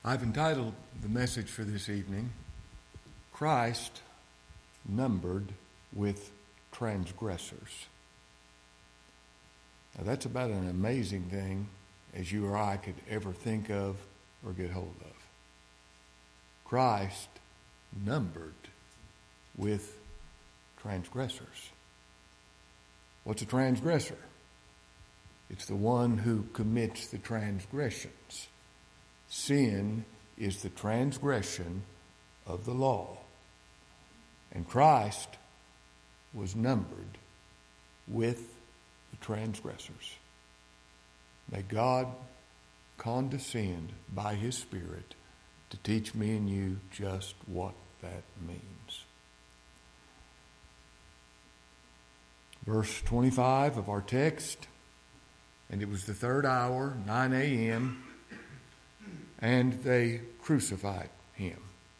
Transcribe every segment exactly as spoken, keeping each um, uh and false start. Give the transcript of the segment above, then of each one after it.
I've entitled the message for this evening, Christ Numbered with Transgressors. Now that's about an amazing thing as you or I could ever think of or get hold of. Christ numbered with transgressors. What's a transgressor? It's the one who commits the transgressions. Sin is the transgression of the law. And Christ was numbered with the transgressors. May God condescend by His Spirit to teach me and you just what that means. Verse twenty-five of our text, and it was the third hour, nine a.m., and they crucified him.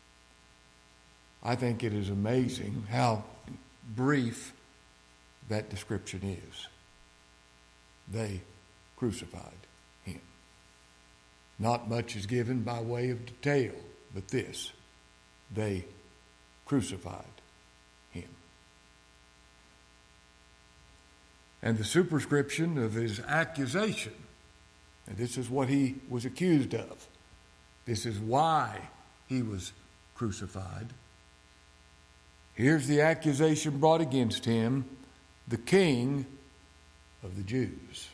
I think it is amazing how brief that description is. They crucified him. Not much is given by way of detail, but this: they crucified him. And the superscription of his accusation, and this is what he was accused of. This is why he was crucified. Here's the accusation brought against him: the King of the Jews.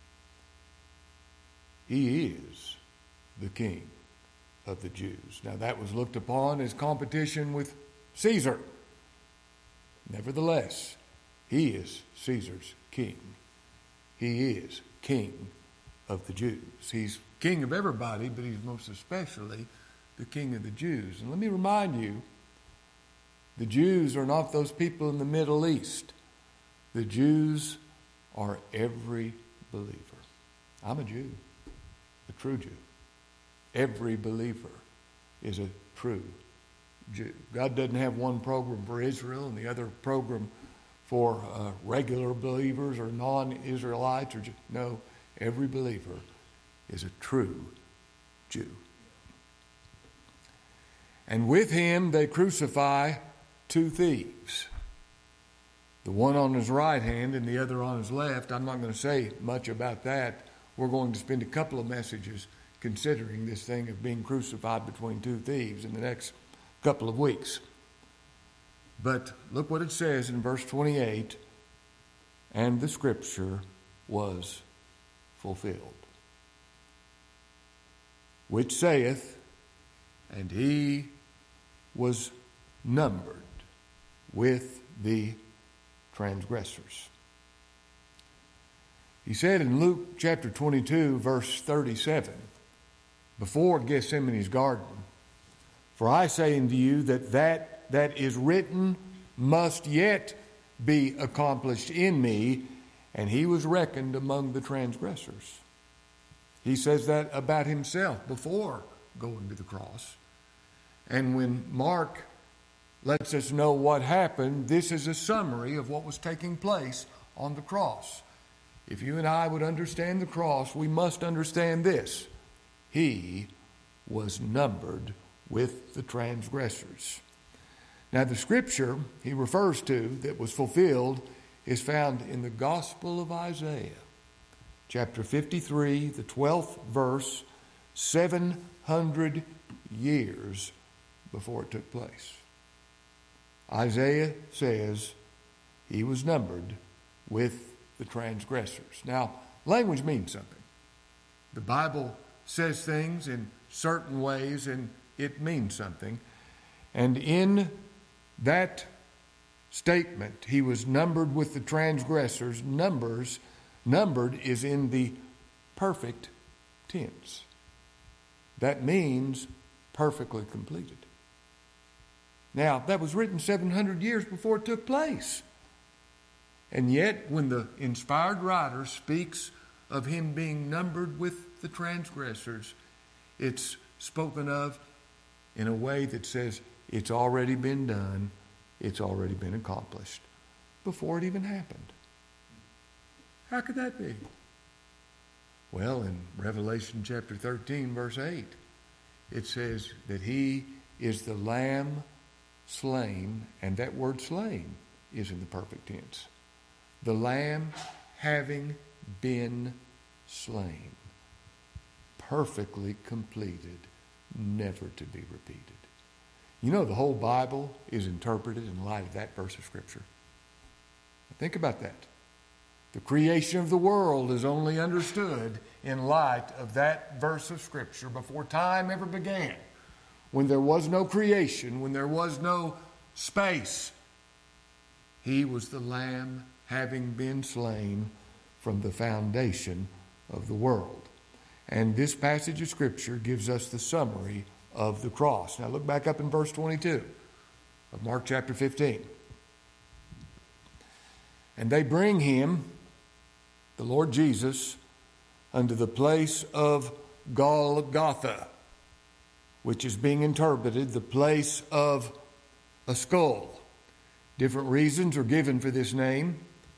He is the King of the Jews. Now that was looked upon as competition with Caesar. Nevertheless, he is Caesar's king. He is King of the Jews. He's King of everybody, but he's most especially the King of the Jews. And let me remind you, the Jews are not those people in the Middle East. The Jews are every believer. I'm a Jew, a true Jew. Every believer is a true Jew. God doesn't have one program for Israel and the other program for uh, regular believers or non-Israelites. Or Jew. No, every believer is a true Jew. And with him they crucify two thieves. The one on his right hand and the other on his left. I'm not going to say much about that. We're going to spend a couple of messages considering this thing of being crucified between two thieves in the next couple of weeks. But look what it says in verse twenty-eight. And the scripture was fulfilled, which saith, and he was numbered with the transgressors. He said in Luke chapter twenty-two, verse thirty-seven, before Gethsemane's garden, for I say unto you that that that is written must yet be accomplished in me, and he was reckoned among the transgressors. He says that about himself before going to the cross. And when Mark lets us know what happened, this is a summary of what was taking place on the cross. If you and I would understand the cross, we must understand this: he was numbered with the transgressors. Now the scripture he refers to that was fulfilled is found in the Gospel of Isaiah, chapter fifty-three, the twelfth verse, seven hundred years before it took place. Isaiah says he was numbered with the transgressors. Now, language means something. The Bible says things in certain ways and it means something. And in that statement, he was numbered with the transgressors. Numbers, numbered is in the perfect tense. That means perfectly completed. Now, that was written seven hundred years before it took place. And yet, when the inspired writer speaks of him being numbered with the transgressors, it's spoken of in a way that says it's already been done, it's already been accomplished, before it even happened. How could that be? Well, in Revelation chapter thirteen, verse eight, it says that he is the Lamb slain, and that word slain is in the perfect tense. The Lamb having been slain, perfectly completed, never to be repeated. You know, the whole Bible is interpreted in light of that verse of Scripture. Think about that. The creation of the world is only understood in light of that verse of Scripture before time ever began. When there was no creation, when there was no space, he was the Lamb having been slain from the foundation of the world. And this passage of Scripture gives us the summary of the cross. Now look back up in verse twenty-two of Mark chapter fifteen. And they bring him, the Lord Jesus, unto the place of Golgotha, which is being interpreted the place of a skull. Different reasons are given for this name.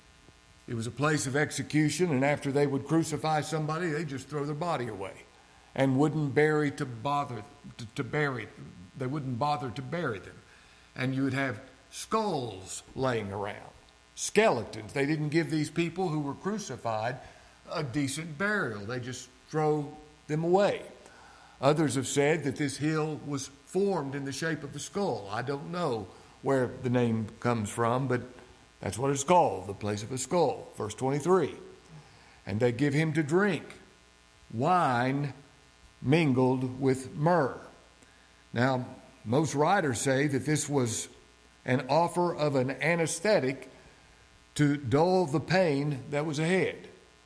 It was a place of execution, and after they would crucify somebody, they just throw their body away and wouldn't bury to bother to, to bury. They wouldn't bother to bury them, and you would have skulls laying around, skeletons. They didn't give these people who were crucified a decent burial. They just throw them away. Others have said that this hill was formed in the shape of a skull. I don't know where the name comes from, but that's what it's called, the place of a skull. Verse twenty-three. And they give him to drink wine mingled with myrrh. Now, most writers say that this was an offer of an anesthetic to dull the pain that was ahead.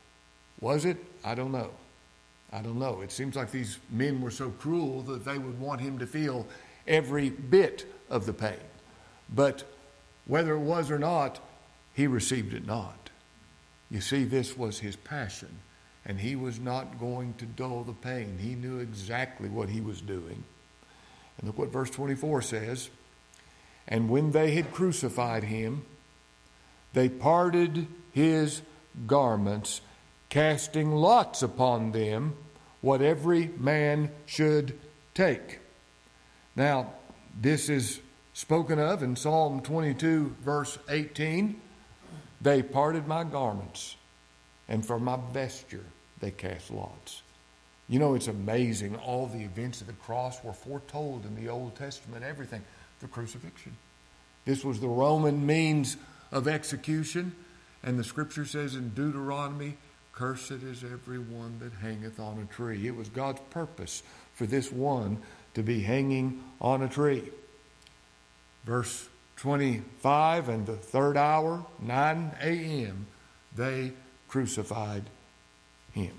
Was it? I don't know. I don't know. It seems like these men were so cruel that they would want him to feel every bit of the pain. But whether it was or not, he received it not. You see, this was his passion, and he was not going to dull the pain. He knew exactly what he was doing. And look what verse twenty-four says. And when they had crucified him, they parted his garments, casting lots upon them what every man should take. Now, this is spoken of in Psalm twenty-two, verse eighteen. They parted my garments, and for my vesture they cast lots. You know, it's amazing. All the events of the cross were foretold in the Old Testament, everything. The crucifixion. This was the Roman means of execution, and the Scripture says in Deuteronomy, cursed is every one that hangeth on a tree. It was God's purpose for this one to be hanging on a tree. Verse twenty-five, and the third hour, nine a.m., they crucified him.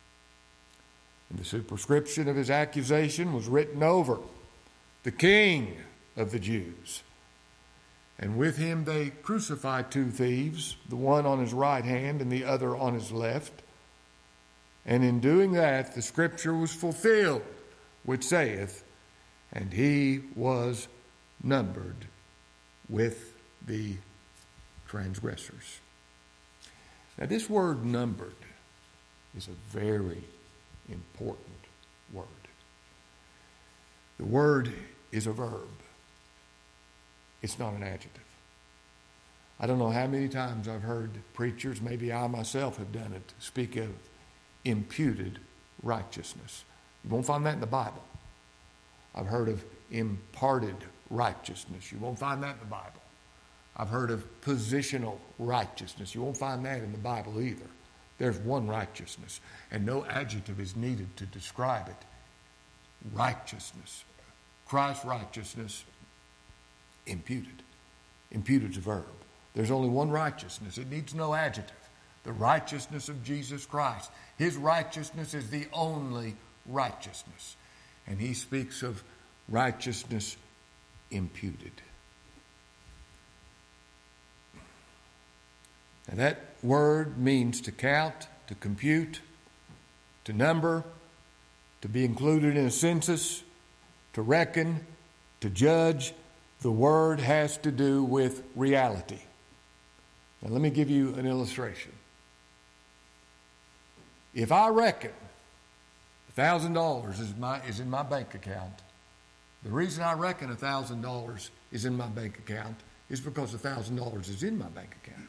And the superscription of his accusation was written over, the King of the Jews. And with him they crucified two thieves, the one on his right hand and the other on his left. And in doing that, the scripture was fulfilled, which saith, and he was numbered with the transgressors. Now, this word numbered is a very important word. The word is a verb. It's not an adjective. I don't know how many times I've heard preachers, maybe I myself have done it, speak of imputed righteousness. You won't find that in the Bible. I've heard of imparted righteousness. You won't find that in the Bible. I've heard of positional righteousness. You won't find that in the Bible either. There's one righteousness, and no adjective is needed to describe it. Righteousness. Christ's righteousness, imputed. Imputed is a verb. There's only one righteousness. It needs no adjective. The righteousness of Jesus Christ. His righteousness is the only righteousness. And he speaks of righteousness imputed. Now that word means to count, to compute, to number, to be included in a census, to reckon, to judge. The word has to do with reality. Now let me give you an illustration. If I reckon A thousand dollars is my is in my bank account. The reason I reckon a thousand dollars is in my bank account is because a thousand dollars is in my bank account.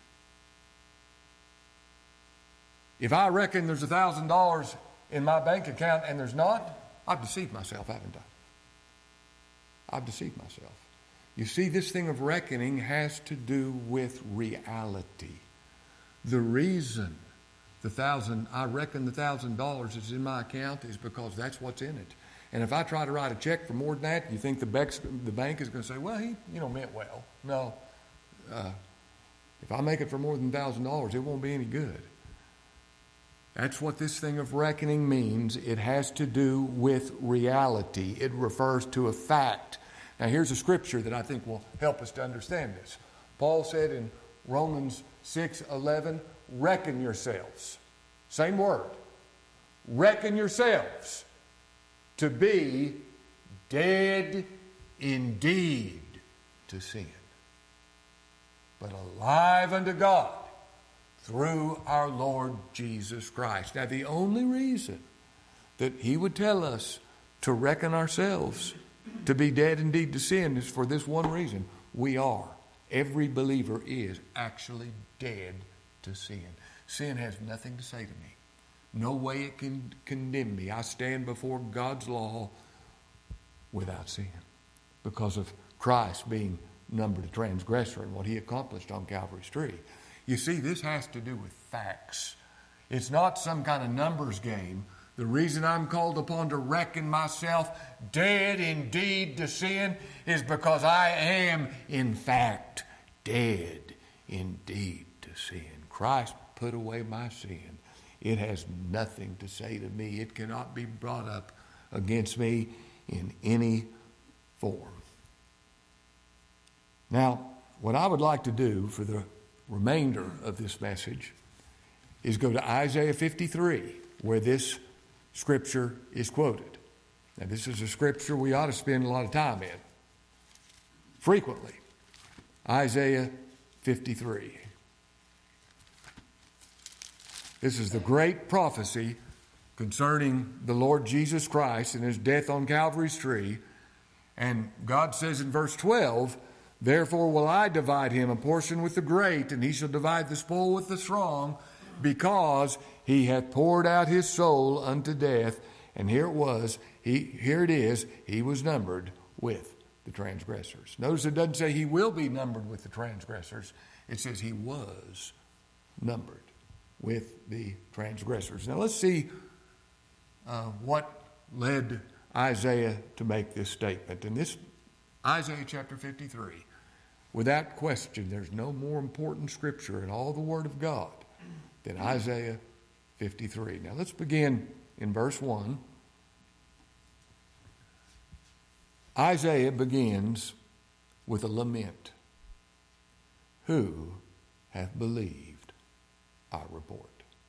If I reckon there's a thousand dollars in my bank account and there's not, I've deceived myself, haven't I? I've deceived myself. You see, this thing of reckoning has to do with reality. The reason the thousand, I reckon the thousand dollars is in my account is because that's what's in it. And if I try to write a check for more than that, you think the bank, the bank is going to say, well, he, you know, meant well. No. Uh, if I make it for more than a thousand dollars, it won't be any good. That's what this thing of reckoning means. It has to do with reality. It refers to a fact. Now, here's a scripture that I think will help us to understand this. Paul said in Romans six eleven, reckon yourselves. Same word. Reckon yourselves to be dead indeed to sin, but alive unto God through our Lord Jesus Christ. Now, the only reason that he would tell us to reckon ourselves to be dead indeed to sin is for this one reason. We are. Every believer is actually dead to sin. Sin has nothing to say to me. No way it can condemn me. I stand before God's law without sin because of Christ being numbered a transgressor and what he accomplished on Calvary's tree. You see, this has to do with facts. It's not some kind of numbers game. The reason I'm called upon to reckon myself dead indeed to sin is because I am, in fact, dead indeed to sin. Christ put away my sin. It has nothing to say to me. It cannot be brought up against me in any form. Now, what I would like to do for the remainder of this message is go to Isaiah fifty-three, where this scripture is quoted. Now, this is a scripture we ought to spend a lot of time in, frequently. Isaiah fifty-three. This is the great prophecy concerning the Lord Jesus Christ and his death on Calvary's tree. And God says in verse twelve, therefore will I divide him a portion with the great, and he shall divide the spoil with the strong, because he hath poured out his soul unto death. And here it was, he, here it is, he was numbered with the transgressors. Notice it doesn't say he will be numbered with the transgressors. It says he was numbered with the transgressors. Now let's see uh, what led Isaiah to make this statement. In this Isaiah chapter fifty-three, without question, there's no more important scripture in all the Word of God than Isaiah fifty-three. Now let's begin in verse one. Isaiah begins with a lament. Who hath believed our report?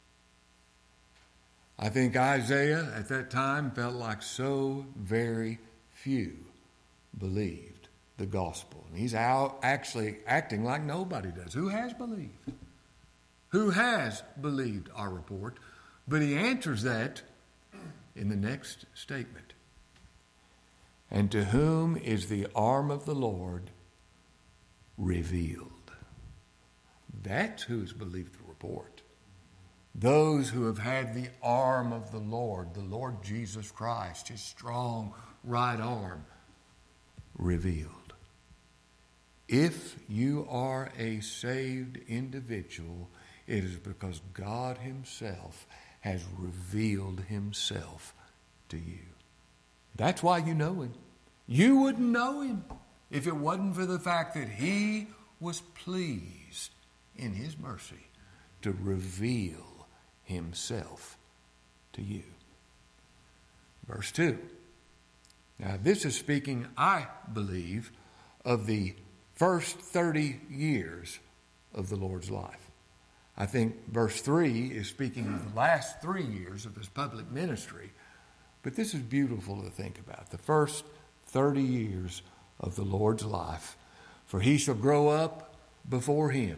I think Isaiah at that time felt like so very few believed the gospel. And he's out actually acting like nobody does. Who has believed? Who has believed our report? But he answers that in the next statement. And to whom is the arm of the Lord revealed? That's who's believed the report. Those who have had the arm of the Lord, the Lord Jesus Christ, his strong right arm, revealed. If you are a saved individual, it is because God himself has revealed himself to you. That's why you know him. You wouldn't know him if it wasn't for the fact that he was pleased in his mercy to reveal himself to you. Verse two. Now this is speaking, I believe, of the first thirty years of the Lord's life. I think verse three is speaking of the last three years of his public ministry. But this is beautiful to think about. The first thirty years of the Lord's life. For he shall grow up before him.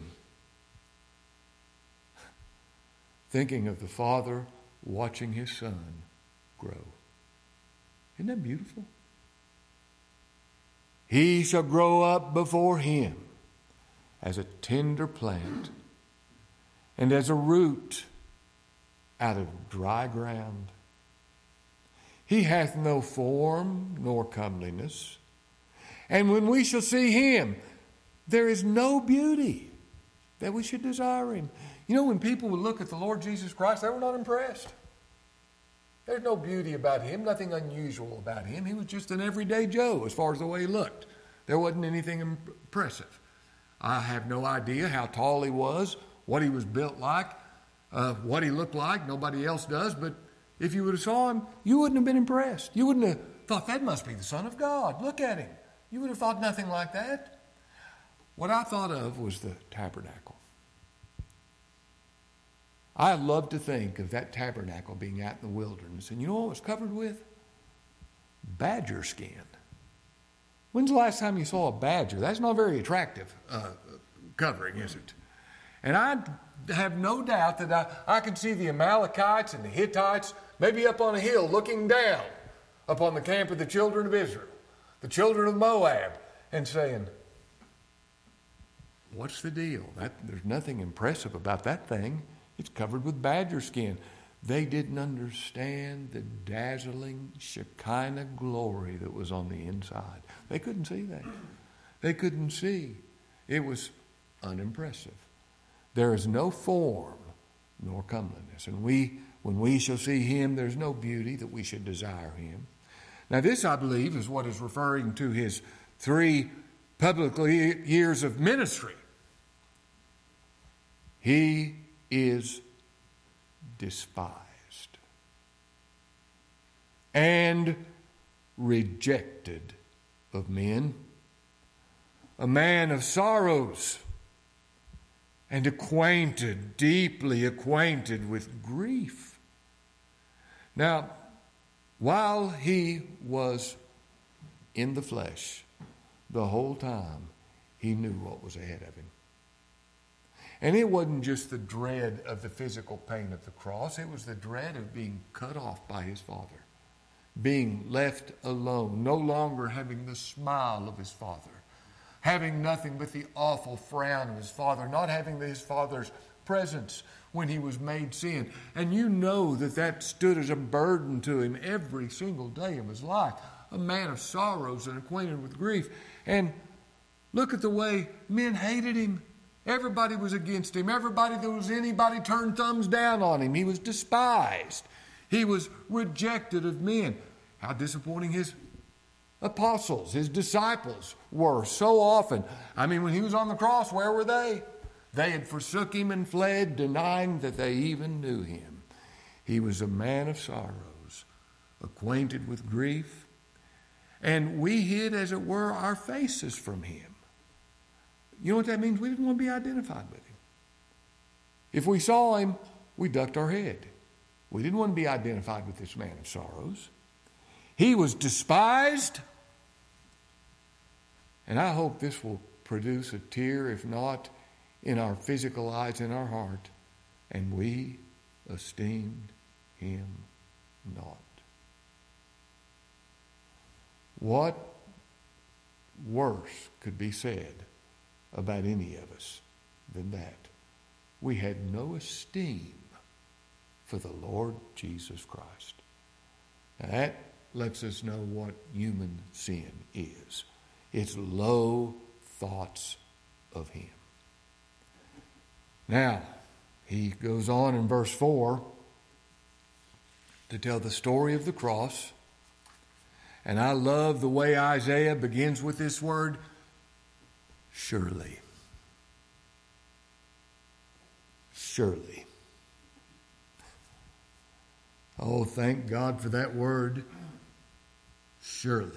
Thinking of the Father watching his Son grow. Isn't that beautiful? He shall grow up before him as a tender plant and as a root out of dry ground. He hath no form nor comeliness. And when we shall see him, there is no beauty that we should desire him. You know, when people would look at the Lord Jesus Christ, they were not impressed. There's no beauty about him, nothing unusual about him. He was just an everyday Joe as far as the way he looked. There wasn't anything impressive. I have no idea how tall he was, what he was built like, uh, what he looked like. Nobody else does. But if you would have saw him, you wouldn't have been impressed. You wouldn't have thought, that must be the Son of God. Look at him. You would have thought nothing like that. What I thought of was the tabernacle. I love to think of that tabernacle being out in the wilderness. And you know what it was covered with? Badger skin. When's the last time you saw a badger? That's not very attractive uh, covering, is it? And I have no doubt that I, I could see the Amalekites and the Hittites maybe up on a hill looking down upon the camp of the children of Israel, the children of Moab, and saying, what's the deal? That, there's nothing impressive about that thing. It's covered with badger skin. They didn't understand the dazzling Shekinah glory that was on the inside. They couldn't see that. They couldn't see. It was unimpressive. There is no form nor comeliness. And we, when we shall see him, there's no beauty that we should desire him. Now this, I believe, is what is referring to his three public years of ministry. He is despised and rejected of men, a man of sorrows and acquainted, deeply acquainted with grief. Now, while he was in the flesh, the whole time he knew what was ahead of him. And it wasn't just the dread of the physical pain of the cross. It was the dread of being cut off by his Father, being left alone, no longer having the smile of his Father, having nothing but the awful frown of his Father, not having his Father's presence when he was made sin. And you know that that stood as a burden to him every single day of his life, a man of sorrows and acquainted with grief. And look at the way men hated him. Everybody was against him. Everybody that was anybody turned thumbs down on him. He was despised. He was rejected of men. How disappointing his apostles, his disciples were so often. I mean, when he was on the cross, where were they? They had forsook him and fled, denying that they even knew him. He was a man of sorrows, acquainted with grief, and we hid, as it were, our faces from him. You know what that means? We didn't want to be identified with him. If we saw him, we ducked our head. We didn't want to be identified with this man of sorrows. He was despised. And I hope this will produce a tear, if not in our physical eyes, in our heart. And we esteemed him not. What worse could be said about any of us than that? We had no esteem for the Lord Jesus Christ. Now that lets us know what human sin is. It's low thoughts of him. Now, he goes on in verse four to tell the story of the cross. And I love the way Isaiah begins with this word, surely. Surely. Oh, thank God for that word, surely.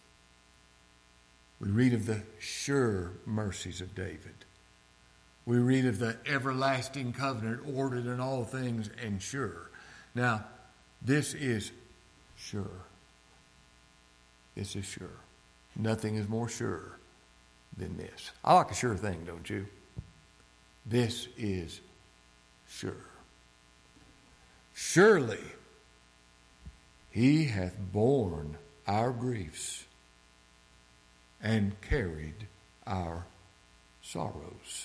We read of the sure mercies of David. We read of the everlasting covenant ordered in all things and sure. Now, this is sure. This is sure. Nothing is more sure than this. I like a sure thing, don't you? This is sure. Surely He hath borne our griefs and carried our sorrows.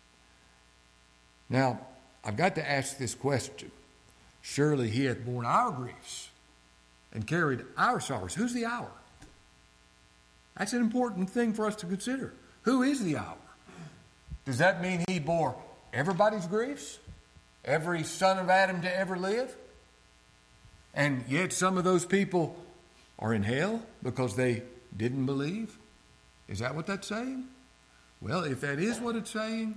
Now, I've got to ask this question. Surely he hath borne our griefs and carried our sorrows. Who's the our? That's an important thing for us to consider. Who is the our? Does that mean he bore everybody's griefs? Every son of Adam to ever live? And yet some of those people are in hell because they didn't believe? Is that what that's saying? Well, if that is what it's saying,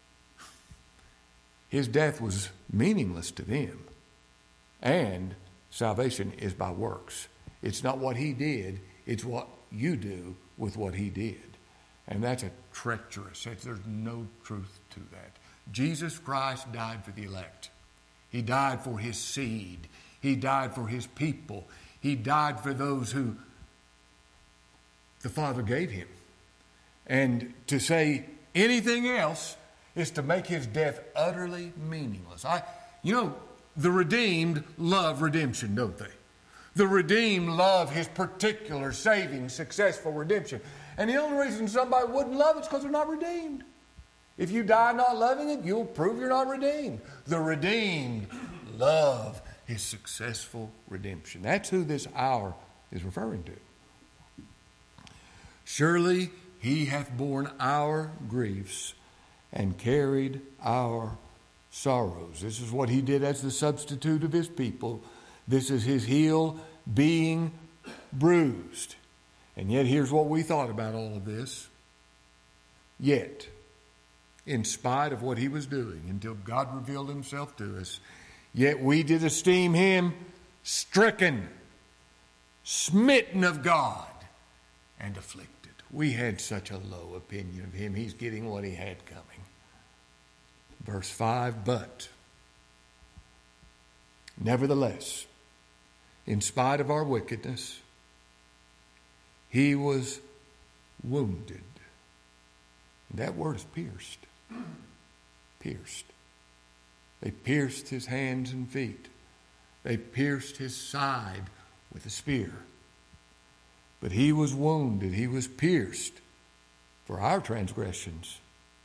his death was meaningless to them. And salvation is by works. It's not what he did, it's what you do with what he did. And that's a treacherous, there's no truth to that. Jesus Christ died for the elect. He died for his seed. He died for his people. He died for those who the Father gave him. And to say anything else is to make his death utterly meaningless. I, you know, the redeemed love redemption, don't they? The redeemed love his particular saving, successful redemption. And the only reason somebody wouldn't love it is because they're not redeemed. If you die not loving it, you'll prove you're not redeemed. The redeemed love his successful redemption. That's who this hour is referring to. Surely he hath borne our griefs and carried our sorrows. This is what he did as the substitute of his people. This is his heel being bruised. And yet here's what we thought about all of this. Yet, in spite of what he was doing, until God revealed himself to us, yet we did esteem him stricken, smitten of God, and afflicted. We had such a low opinion of him. He's getting what he had coming. Verse five, but nevertheless, in spite of our wickedness, he was wounded. That word is pierced. Pierced. They pierced his hands and feet. They pierced his side with a spear. But he was wounded. He was pierced for our transgressions.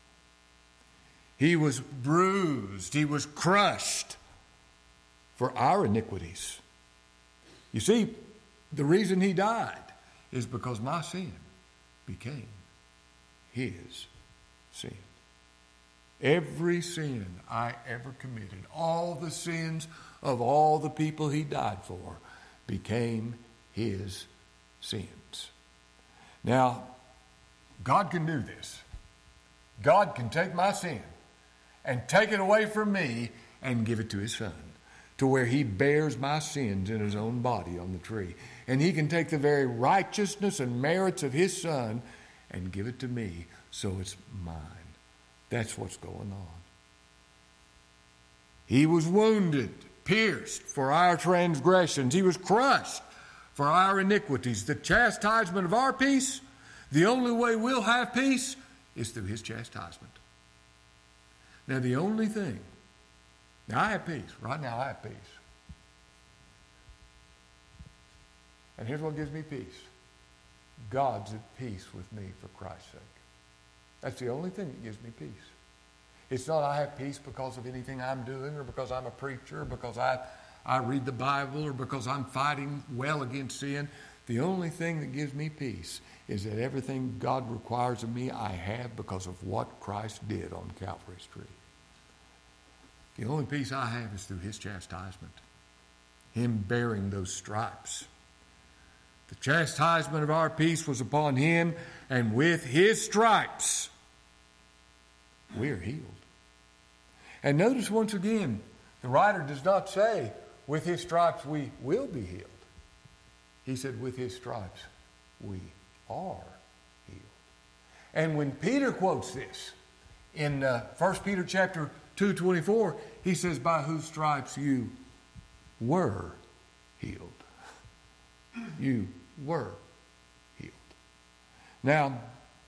He was bruised. He was crushed for our iniquities. You see, the reason he died is because my sin became his sin. Every sin I ever committed, all the sins of all the people he died for, became his sins. Now, God can do this. God can take my sin and take it away from me and give it to his Son, to where he bears my sins in his own body on the tree. And he can take the very righteousness and merits of his Son and give it to me so it's mine. That's what's going on. He was wounded, pierced for our transgressions. He was crushed for our iniquities. The chastisement of our peace, the only way we'll have peace is through his chastisement. Now, the only thing, now I have peace. Right now I have peace. And here's what gives me peace. God's at peace with me for Christ's sake. That's the only thing that gives me peace. It's not I have peace because of anything I'm doing or because I'm a preacher or because I, I read the Bible or because I'm fighting well against sin. The only thing that gives me peace is that everything God requires of me I have because of what Christ did on Calvary's tree. The only peace I have is through his chastisement, him bearing those stripes. The chastisement of our peace was upon him, and with his stripes we are healed. And notice once again, the writer does not say, with his stripes we will be healed. He said, with his stripes we are healed. And when Peter quotes this in uh, First Peter chapter two twenty-four, he says, by whose stripes you were healed. You were healed. Now,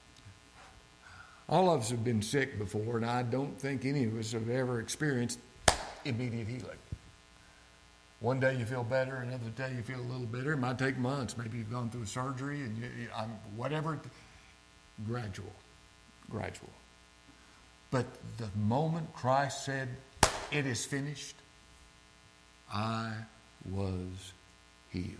all of us have been sick before, and I don't think any of us have ever experienced immediate healing. One day you feel better, another day you feel a little better. It might take months. Maybe you've gone through a surgery and you, you, I'm, whatever. Gradual, gradual. But the moment Christ said, "It is finished," I was healed.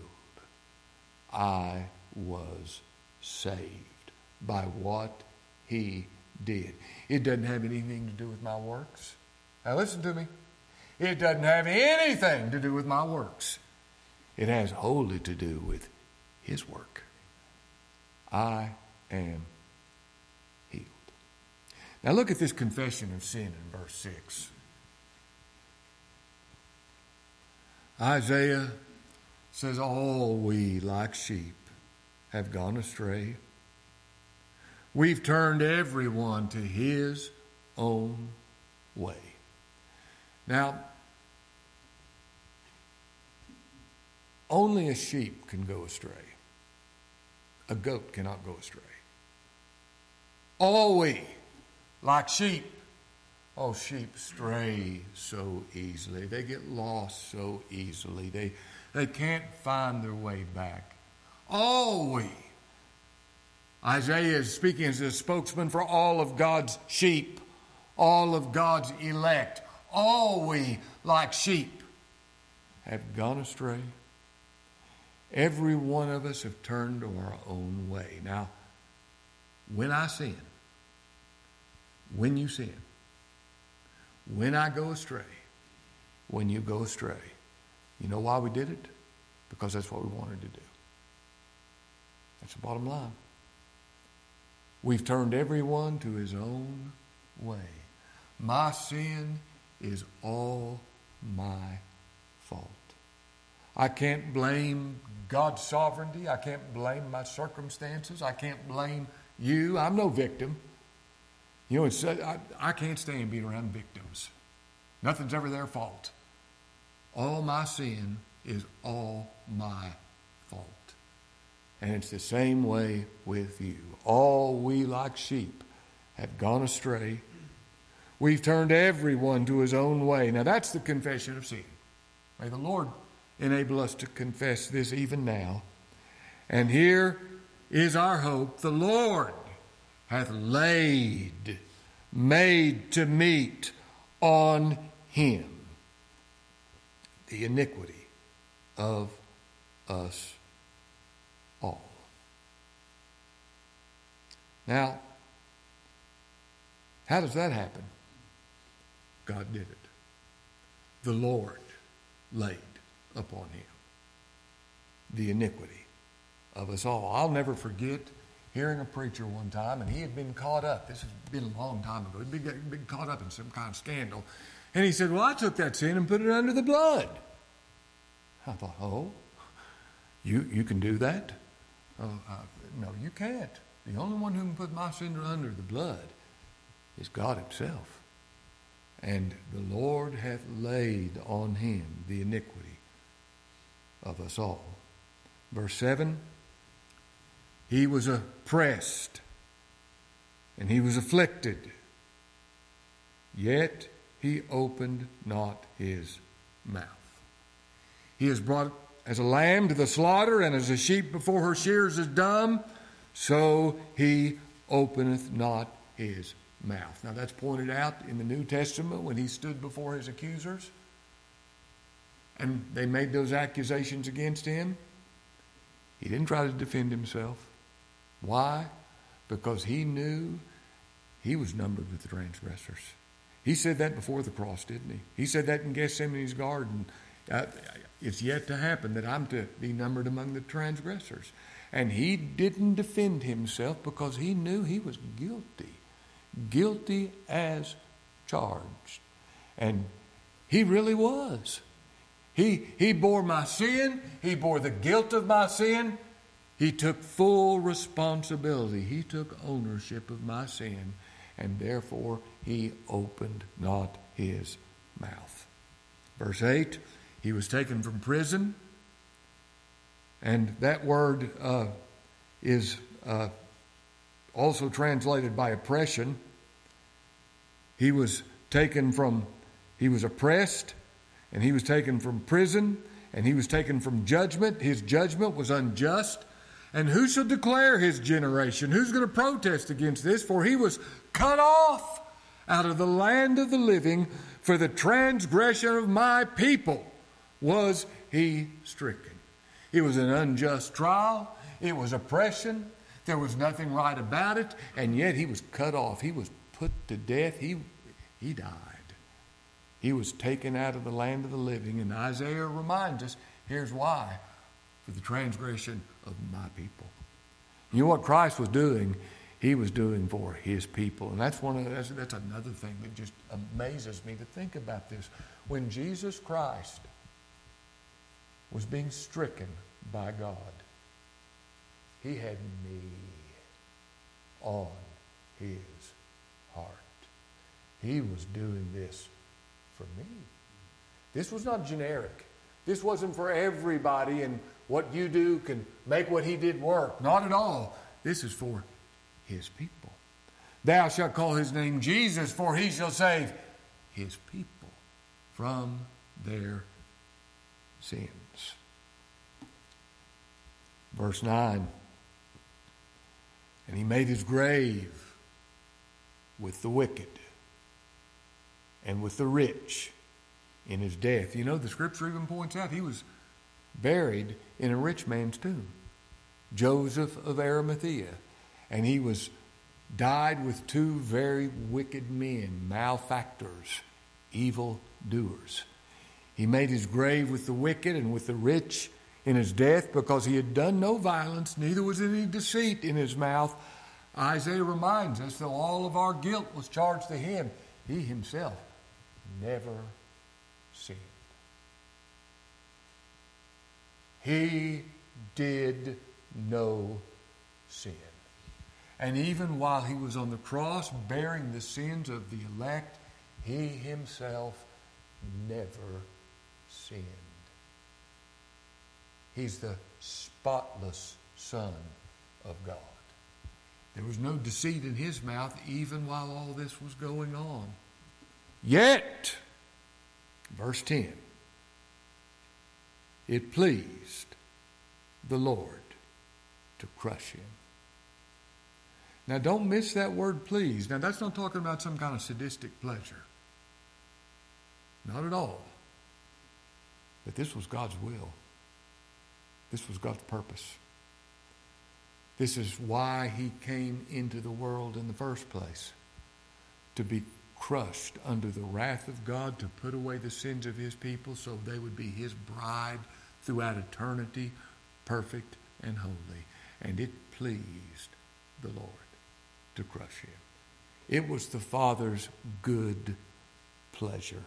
I was saved by what He did. It doesn't have anything to do with my works. Now listen to me. It doesn't have anything to do with my works. It has wholly to do with His work. I am healed. Now look at this confession of sin in verse six. Isaiah says, "All we like sheep have gone astray. We've turned everyone to his own way." Now, only a sheep can go astray. A goat cannot go astray. All we, like sheep, oh, sheep stray so easily. They get lost so easily. They, they can't find their way back. All we. Isaiah is speaking as a spokesman for all of God's sheep, all of God's elect. All we, like sheep, have gone astray. Every one of us have turned to our own way. Now, when I sin, when you sin, when I go astray, when you go astray, you know why we did it? Because that's what we wanted to do. That's the bottom line. We've turned everyone to his own way. My sin is all my fault. I can't blame God's sovereignty. I can't blame my circumstances. I can't blame you. I'm no victim. You know, it's, I, I can't stand being around victims. Nothing's ever their fault. All my sin is all my fault. And it's the same way with you. All we like sheep have gone astray. We've turned everyone to his own way. Now that's the confession of sin. May the Lord enable us to confess this even now. And here is our hope. The Lord hath laid, made to meet on him the iniquity of us all. Now, how does that happen? God did it. The Lord laid upon him the iniquity of us all. I'll never forget hearing a preacher one time, and he had been caught up. This has been a long time ago. He'd been, been caught up in some kind of scandal. And he said, well, I took that sin and put it under the blood. I thought, oh, you, you can do that? Oh, uh, no, you can't. The only one who can put my sin under the blood is God himself. And the Lord hath laid on him the iniquity of us all. Verse seven, he was oppressed and he was afflicted, yet he opened not his mouth. He is brought as a lamb to the slaughter, and as a sheep before her shears is dumb, so he openeth not his mouth. Now that's pointed out in the New Testament when he stood before his accusers and they made those accusations against him. He didn't try to defend himself. Why? Because he knew he was numbered with the transgressors. He said that before the cross, didn't he? He said that in Gethsemane's garden. Uh, it's yet to happen that I'm to be numbered among the transgressors. And he didn't defend himself because he knew he was guilty. Guilty as charged. And he really was. He, he bore my sin. He bore the guilt of my sin. He took full responsibility. He took ownership of my sin. And therefore, he opened not his mouth. Verse eight, he was taken from prison. And that word uh, is uh, also translated by oppression. He was taken from, he was oppressed, and he was taken from prison, and he was taken from judgment. His judgment was unjust. And who shall declare his generation? Who's going to protest against this? For he was cut off out of the land of the living. For the transgression of my people was he stricken. It was an unjust trial. It was oppression. There was nothing right about it. And yet he was cut off. He was put to death. He, he died. He was taken out of the land of the living. And Isaiah reminds us, here's why. For the transgression of my people. You know what Christ was doing? He was doing for his people. And that's one of that's, that's another thing that just amazes me to think about this. When Jesus Christ was being stricken by God, he had me on his heart. He was doing this for me. This was not generic. This wasn't for everybody, and what you do can make what he did work. Not at all. This is for his people. Thou shalt call his name Jesus, for he shall save his people from their sins. Verse nine. And he made his grave with the wicked and with the rich in his death. You know, the scripture even points out he was buried in a rich man's tomb, Joseph of Arimathea. And he was died with two very wicked men, malefactors, evil doers. He made his grave with the wicked and with the rich in his death, because he had done no violence, neither was any deceit in his mouth. Isaiah reminds us, though all of our guilt was charged to him, he himself never sinned. He did no sin. And even while he was on the cross bearing the sins of the elect, he himself never sinned. He's the spotless Son of God. There was no deceit in his mouth even while all this was going on. Yet, verse ten, it pleased the Lord to crush him. Now don't miss that word please. Now that's not talking about some kind of sadistic pleasure. Not at all. But this was God's will. This was God's purpose. This is why he came into the world in the first place. To be crushed under the wrath of God, to put away the sins of his people so they would be his bride throughout eternity, perfect and holy. And it pleased the Lord to crush him. It was the Father's good pleasure.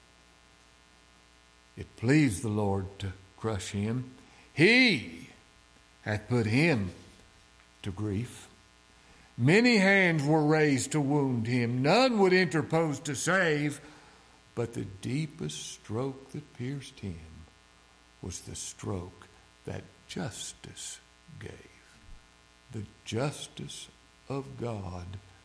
It pleased the Lord to crush him. He hath put him to grief. Many hands were raised to wound him. None would interpose to save. But the deepest stroke that pierced him was the stroke that justice gave. The justice of God.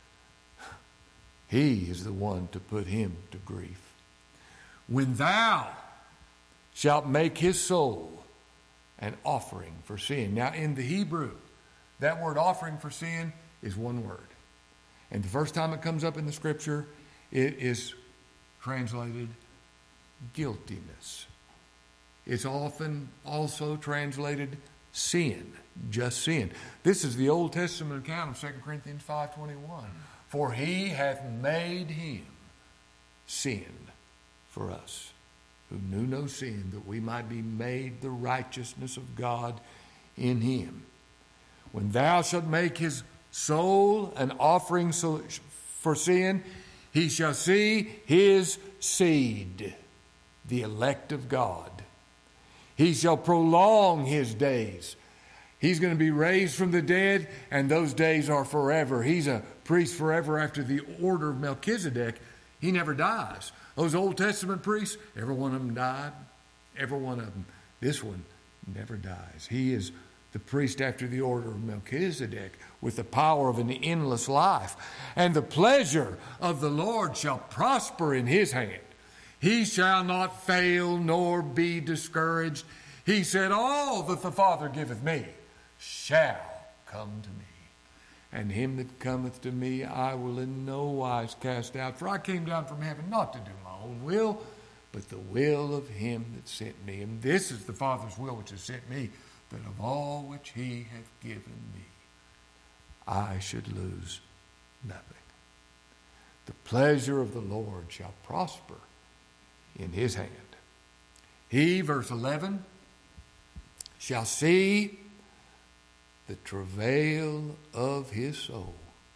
He is the one to put him to grief. When thou shalt make his soul an offering for sin. Now in the Hebrew, that word offering for sin is one word. And the first time it comes up in the scripture, it is translated guiltiness. It's often also translated sin, just sin. This is the Old Testament account of Second Corinthians five twenty-one. For he hath made him sin for us, who knew no sin, that we might be made the righteousness of God in him. When thou shalt make his soul an offering for sin, he shall see his seed, the elect of God. He shall prolong his days. He's going to be raised from the dead, and those days are forever. He's a priest forever after the order of Melchizedek. He never dies. Those Old Testament priests, every one of them died. Every one of them. This one never dies. He is the priest after the order of Melchizedek, with the power of an endless life. And the pleasure of the Lord shall prosper in his hand. He shall not fail nor be discouraged. He said, all that the Father giveth me shall come to me. And him that cometh to me I will in no wise cast out. For I came down from heaven not to do my own will, but the will of him that sent me. And this is the Father's will which has sent me, that of all which he hath given me, I should lose nothing. The pleasure of the Lord shall prosper in his hand. He, verse eleven, shall see the travail of his soul.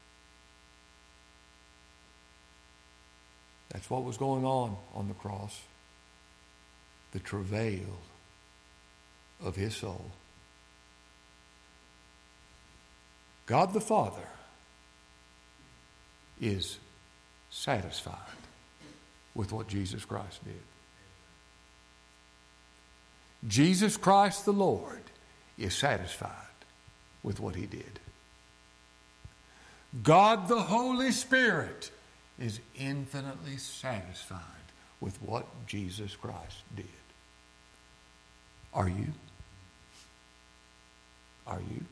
That's what was going on on the cross. The travail of his soul. God the Father is satisfied with what Jesus Christ did. Jesus Christ the Lord is satisfied with what he did. God the Holy Spirit is infinitely satisfied with what Jesus Christ did. Are you? Are you?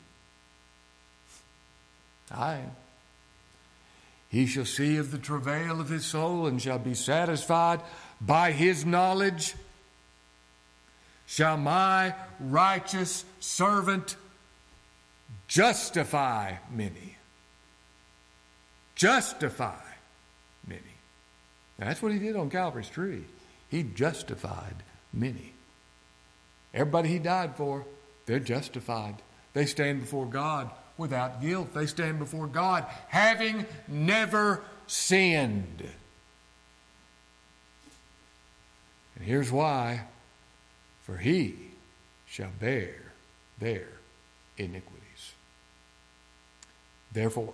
I am. He shall see of the travail of his soul and shall be satisfied. By his knowledge shall my righteous servant justify many. Justify many. Now, that's what he did on Calvary's tree. He justified many. Everybody he died for, they're justified. They stand before God without guilt. They stand before God having never sinned. And here's why. For he shall bear their iniquities. Therefore,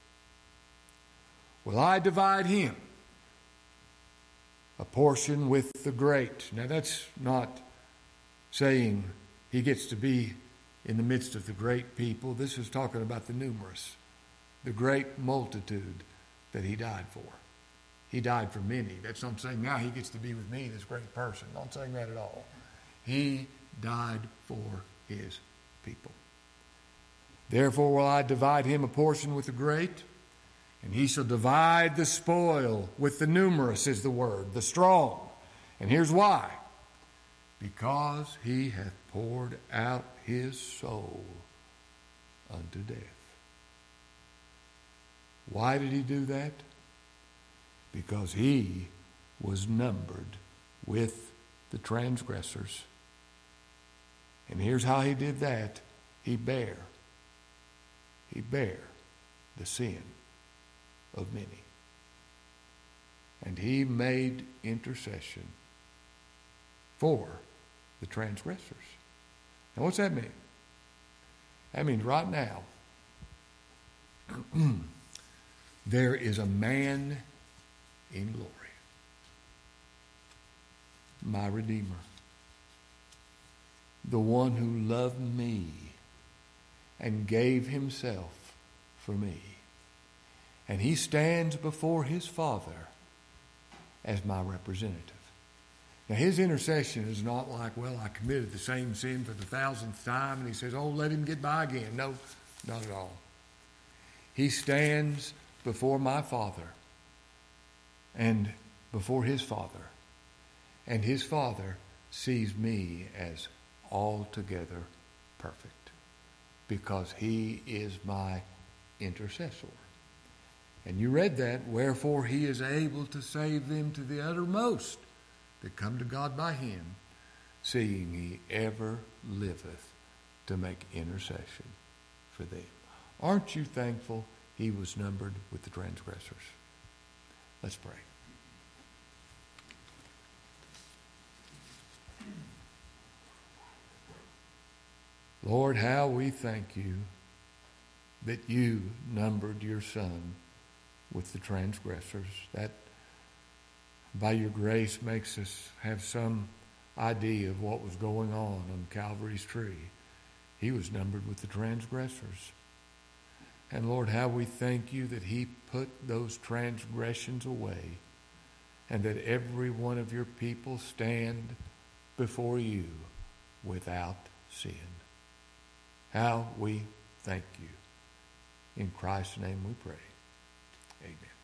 will I divide him a portion with the great. Now that's not saying he gets to be in the midst of the great people. This is talking about the numerous, the great multitude that he died for. He died for many. That's not saying now he gets to be with me, this great person. Not saying that at all. He died for his people. Therefore will I divide him a portion with the great, and he shall divide the spoil with the numerous, is the word, the strong. And here's why. Because he hath poured out his soul unto death. Why did he do that? Because he was numbered with the transgressors. And here's how he did that. He bare, he bare the sin of many. And he made intercession for the transgressors. Now what's that mean? That means right now there is a man in glory, my Redeemer, the one who loved me and gave himself for me. And he stands before his Father as my representative. Now his intercession is not like, well, I committed the same sin for the thousandth time, and he says, oh, let him get by again. No, not at all. He stands before my Father and before his Father, and his Father sees me as altogether perfect because he is my intercessor. And you read that, wherefore he is able to save them to the uttermost that come to God by him, seeing he ever liveth to make intercession for them. Aren't you thankful he was numbered with the transgressors? Let's pray. Lord, how we thank you that you numbered your Son with the transgressors. That by your grace makes us have some idea of what was going on on Calvary's tree. He was numbered with the transgressors. And Lord, how we thank you that he put those transgressions away and that every one of your people stand before you without sin. How we thank you. In Christ's name we pray. Amen.